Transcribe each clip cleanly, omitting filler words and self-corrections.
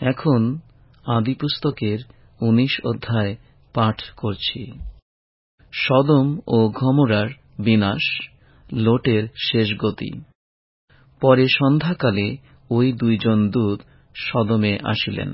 এখন আদিপুস্তকের 19 অধ্যায় পাঠ করছি। সদম ও গমোরার বিনাশ, লোটের শেষ গতি। পরে সন্ধ্যাকালে ওই দুইজন দূত সদমে আসিলেন।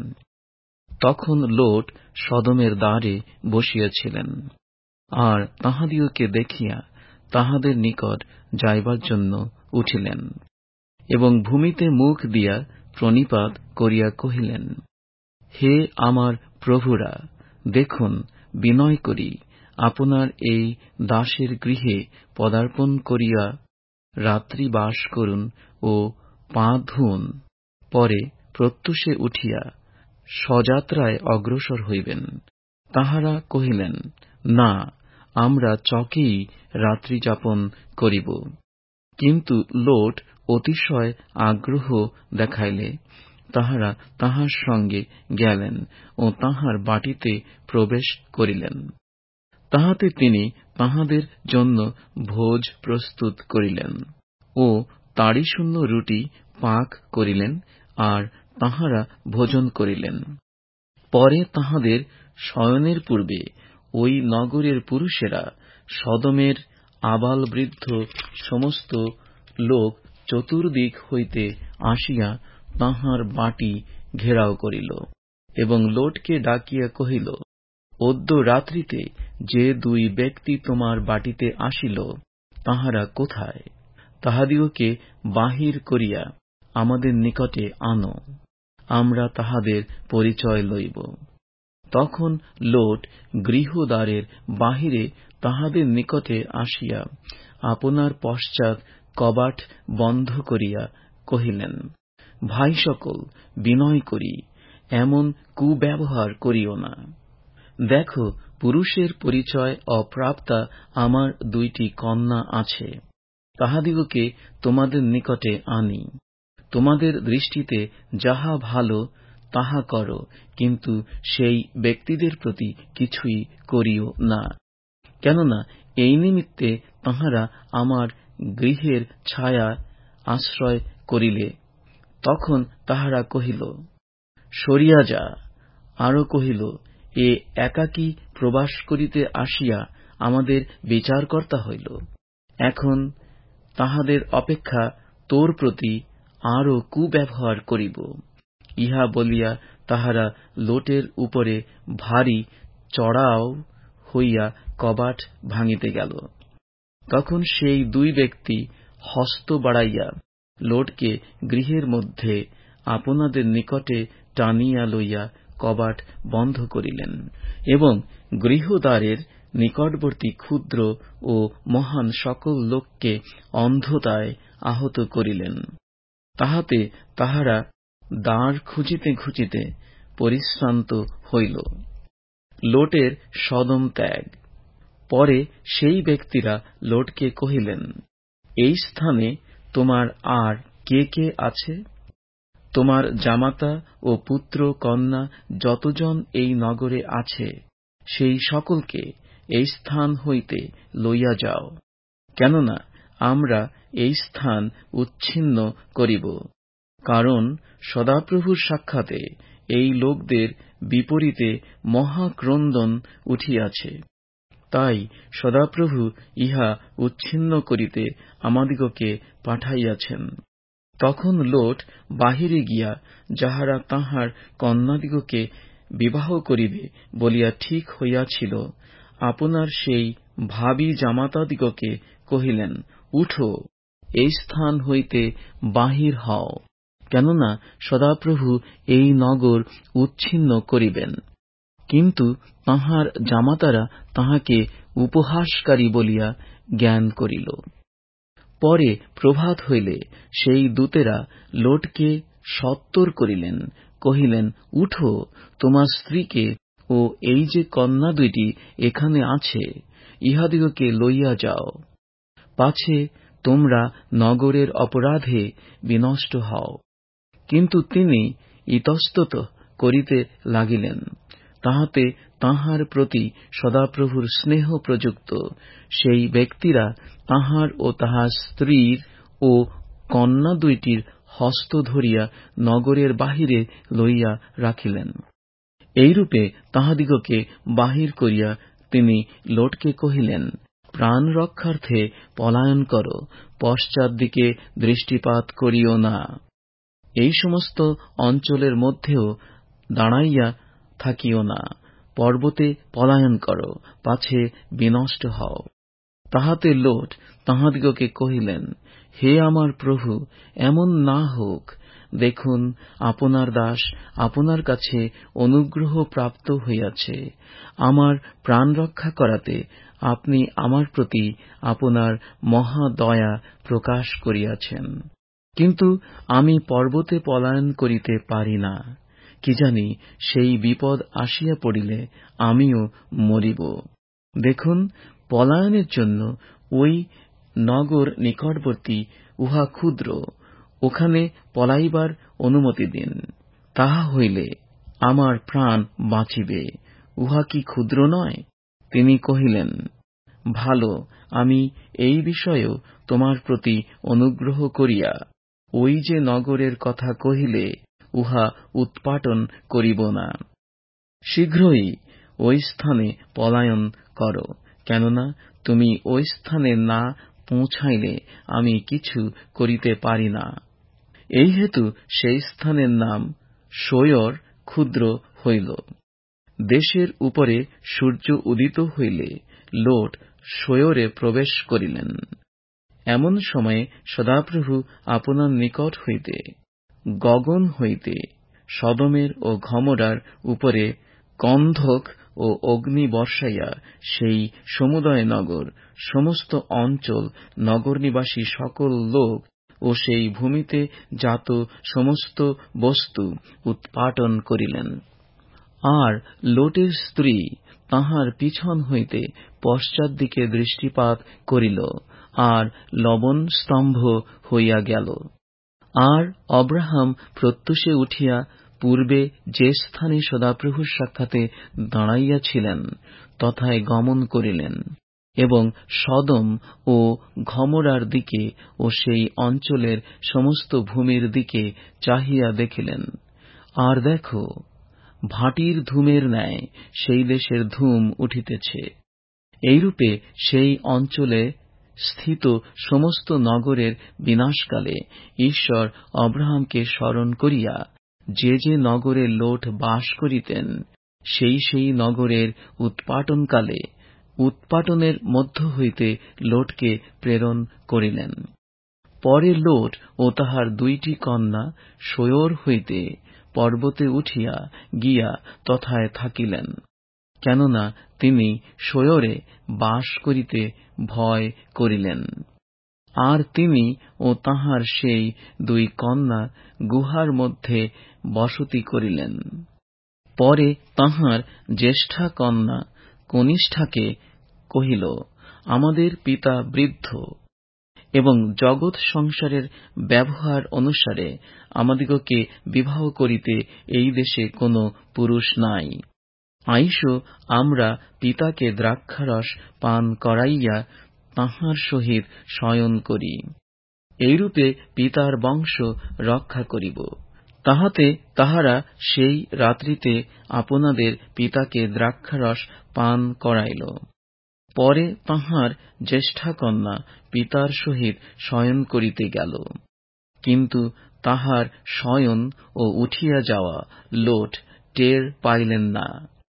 তখন লোট সদমের দ্বারে বসিয়াছিলেন, আর তাহাদিওকে দেখিয়া তাহাদের নিকট যাইবার জন্য উঠিলেন, এবং ভূমিতে মুখ দিয়া প্রণিপাত করিয়া কহিলেন, হে আমার প্রভুরা, দেখুন, বিনয় করি আপনার এই দাসের গৃহে পদার্পণ করিয়া রাত্রি বাস করুন ও পা ধুন, পরে প্রত্যুষে উঠিয়া স্বযাত্রায় অগ্রসর হইবেন। তাহারা কহিলেন, না, আমরা চকেই রাত্রি যাপন করিব। কিন্তু লোট অতিশয় আগ্রহ দেখাইলে তাহারা তাহার সঙ্গে গেলেন ও তাহার বাটিতে প্রবেশ করিলেন। তাহাতে তিনি তাহাদের জন্য ভোজ প্রস্তুত করিলেন ও তাড়িশূন্য রুটি পাক করিলেন, আর তাহারা ভোজন করিলেন। পরে তাহাদের শয়নের পূর্বে ওই নগরের পুরুষেরা সদমের আবাল বৃদ্ধ সমস্ত লোক চতুর্দিক হইতে আসিয়া তাহার বাটি ঘেরাও করিল, এবং লোটকে ডাকিয়া কহিল, অদ্য রাত্রিতে যে দুই ব্যক্তি তোমার বাটিতে আসিল, তাহারা কোথায়? তাহাদিওকে বাহির করিয়া আমাদের নিকটে আনো, আমরা তাহাদের পরিচয় লইব। তখন লোট গৃহদ্বারের বাহিরে তাহাদের নিকটে আসিয়া আপনার পশ্চাৎ কবাট বন্ধ করিয়া কহিলেন, ভাই সকল, বিনয় করি এমন কুব্যবহার করিও না। দেখো, পুরুষের পরিচয় অপ্রাপ্তা আমার দুইটি কন্যা আছে, তাহাদিগকে তোমাদের নিকটে আনি। তোমাদের দৃষ্টিতে যাহা ভালো তাহা করো, কিন্তু সেই ব্যক্তিদের প্রতি কিছুই করিও না, কেননা এই নিমিত্তে তাহারা আমার গৃহের ছায়া আশ্রয় করিলে। তখন তাহারা কহিল, সরিয়া যা। আরো কহিল, এ একাকী প্রবাস করিতে আসিয়া আমাদের বিচারকর্তা হইল। এখন তাহাদের অপেক্ষা তোর প্রতি আরো কুব্যবহার করিব। ইহা বলিয়া তাহারা লোটের উপরে ভারী চড়াও হইয়া কবাট ভাঙিতে গেল। তখন সেই দুই ব্যক্তি হস্ত বাড়াইয়া লোটকে গৃহের মধ্যে আপনাদের নিকটে টানিয়া লইয়া কবাট বন্ধ করিলেন, এবং গৃহদ্বারের নিকটবর্তী ক্ষুদ্র ও মহান সকল লোককে অন্ধতায় আহত করিলেন। তাহাতে তাহারা দ্বার খুঁজিতে খুঁজিতে পরিশ্রান্ত হইল। লোটের সদম ত্যাগ। পরে সেই ব্যক্তিরা লোটকে কহিলেন, এই স্থানে তোমার আর কে কে আছে? তোমার জামাতা ও পুত্র কন্যা যতজন এই নগরে আছে, সেই সকলকে এই স্থান হইতে লইয়া যাও, কেননা আমরা এই স্থান উচ্ছিন্ন করিব। কারণ সদাপ্রভুর সাক্ষাতে এই লোকদের বিপরীতে মহাক্রন্দন উঠিয়াছে, তাই সদাপ্রভু ইহা উচ্ছিন্ন করিতে আমাদিগকে পাঠাইয়াছেন। তখন লোট বাহিরে গিয়া যাহারা তাহার কন্যাদিগকে বিবাহ করিবে বলিয়া ঠিক হইয়াছিল, আপনার সেই ভাবী জামাতাদিগকে কহিলেন, উঠো, এই স্থান হইতে বাহির হও, কেননা সদাপ্রভু এই নগর উচ্ছিন্ন করিবেন। কিন্তু তাহার জামাতারা তাহাকে উপহাসকারী বলিয়া জ্ঞান করিল। পরে প্রভাত হইলে সেই দূতেরা লোটকে সত্তর করিলেন, কহিলেন, উঠো, তোমার স্ত্রীকে ও এই যে কন্যা দুইটি এখানে আছে, ইহাদিগকে লইয়া যাও, পাছে তোমরা নগরের অপরাধে বিনষ্ট হও। কিন্তু তিনি ইতস্তত করিতে লাগিলেন। তাহাতে তাহার প্রতি সদাপ্রভুর স্নেহ প্রযুক্ত সেই ব্যক্তিরা তাহার ও তাহার স্ত্রীর ও কন্যা দুইটির হস্ত ধরিয়া নগরের বাহিরে লইয়া রাখিলেন। এইরূপে তাহাদিগকে বাহির করিয়া তিনি লোটকে কহিলেন, প্রাণ রক্ষার্থে পলায়ন কর, পশ্চাৎ দিকে দৃষ্টিপাত করিও না। এই সমস্ত অঞ্চলের মধ্যেও দাঁড়াইয়া থাকিও না, পর্বতে পলায়ন কর, পাছে বিনষ্ট হও। তাহাতে লোট তাহাদিগকে কহিলেন, হে আমার প্রভু, এমন না হোক। দেখুন, আপনার দাস আপনার কাছে অনুগ্রহ প্রাপ্ত হইয়াছে। আমার প্রাণ রক্ষা করাতে আপনি আমার প্রতি আপনার মহা দয়া প্রকাশ করিয়াছেন। কিন্তু আমি পর্বতে পলায়ন করিতে পারি না। কি জানি, সেই বিপদ আসিয়া পড়িলে আমিও মরিব। দেখুন, পলায়নের জন্য ওই নগর নিকটবর্তী, উহা ক্ষুদ্র, ওখানে পলাইবার অনুমতি দিন। তাহা হইলে আমার প্রাণ বাঁচিবে। উহা কি ক্ষুদ্র নয়? তিনি কহিলেন, ভালো, আমি এই বিষয়েও তোমার প্রতি অনুগ্রহ করিয়া ওই যে নগরের কথা কহিলে উহা উৎপাটন করিব না। শীঘ্রই ওই স্থানে পলায়ন কর, কেননা তুমি ওই স্থানে না পৌঁছাইলে আমি কিছু করিতে পারি না। এই হেতু সেই স্থানের নাম সোয়র ক্ষুদ্র হইল। দেশের উপরে সূর্য উদিত হইলে লোট সোয়রে প্রবেশ করিলেন। এমন সময়ে সদাপ্রভু আপনার নিকট হইতে গগন হইতে সদমের ও গমোরার উপরে গন্ধক ও অগ্নি বর্ষাইয়া সেই সমুদয় নগর, সমস্ত অঞ্চল, নগরনিবাসী সকল লোক ও সেই ভূমিতে জাত সমস্ত বস্তু উৎপাটন করিলেন। আর লোটের স্ত্রী তাহার পিছন হইতে পশ্চাৎ দিকে দৃষ্টিপাত করিল, আর লবণ স্তম্ভ হইয়া গেল। আর অব্রাহাম প্রত্যুষে উঠিয়া পূর্বে যে স্থানে সদাপ্রভুর সাক্ষাতে দাঁড়াইয়াছিলেন তথায় গমন করিলেন, এবং সদম ও গমোরার দিকে ও সেই অঞ্চলের সমস্ত ভূমির দিকে চাহিয়া দেখিলেন। আর দেখো, ভাটির ধূমের ন্যায় সেই দেশের ধূম উঠিতেছে। এইরূপে সেই অঞ্চলে স্থিত সমস্ত নগরের বিনাশকালে ঈশ্বর অব্রাহামকে স্মরণ করিয়া যে যে নগরে লোট বাস করিতেন, সেই সেই নগরের উৎপাটনকালে উৎপাটনের মধ্য হইতে লোটকে প্রেরণ করিলেন। পরে লোট ও তাহার 2টি কন্যা সোয়র হইতে পর্বতে উঠিয়া গিয়া তথায় থাকিলেন, কেননা তিনি সোয়রে বাস করিতে ভয় করিলেন। আর তিনি ও তাহার সেই 2 কন্যা গুহার মধ্যে বসতি করিলেন। পরে তাহার জ্যেষ্ঠা কন্যা কনিষ্ঠাকে কহিল, আমাদের পিতা বৃদ্ধ, এবং জগৎ সংসারের ব্যবহার অনুসারে আমাদিগকে বিবাহ করিতে এই দেশে কোনো পুরুষ নাই। আইসো আমরা পিতাকে দ্রাক্ষারস পান করাইয়া তাহার সহিত শয়ন করি, এইরূপে পিতার বংশ রক্ষা করিব। তাহাতে তাহারা সেই রাত্রিতে আপনাদের পিতাকে দ্রাক্ষারস পান করাইল। পরে তাহার জ্যেষ্ঠা কন্যা পিতার সহিত শয়ন করিতে গেল, কিন্তু তাহার শয়ন ও উঠিয়া যাওয়া লোট টের পাইলেন না।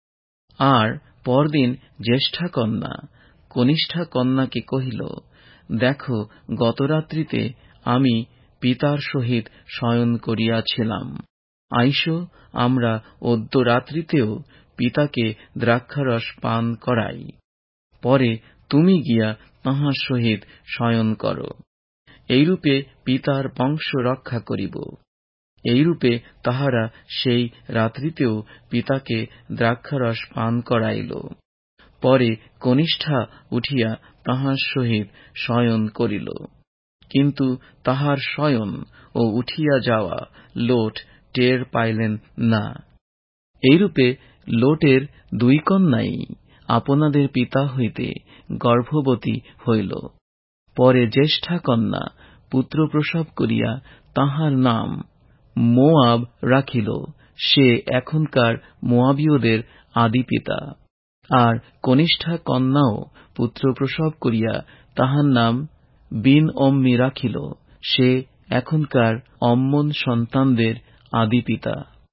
আর পরদিন জ্যেষ্ঠা কন্যা কনিষ্ঠা কন্যাকে কহিল, দেখো, গতরাত্রিতে আমি পিতার সহিত শয়ন করিয়াছিলাম। আইসো আমরা অদ্য রাত্রিতেও পিতাকে দ্রাক্ষারস পান করাই। পরে তুমি গিয়া তাহার সহিত শয়ন কর, এইরূপে পিতার বংশ রক্ষা করিব। এইরূপে তাহারা সেই রাত্রিতেও পিতাকে দ্রাক্ষারস পান করাইল। পরে কনিষ্ঠা উঠিয়া তাহার সহিত শয়ন করিল, কিন্তু তাহার শয়ন ও উঠিয়া যাওয়া লোট টের পাইলেন না। এইরূপে লোটের 2 কন্যাই আপনাদের পিতা হইতে গর্ভবতী হইল। পরে জ্যেষ্ঠা কন্যা পুত্র প্রসব করিয়া তাহার নাম মোয়াব রাখিল। সে এখনকার মোয়াবীয়দের আদিপিতা। আর কনিষ্ঠা কন্যাও পুত্র প্রসব করিয়া তাহার নাম বিন-অম্মি রাখিল। সে এখনকার অম্মন সন্তানদের আদিপিতা।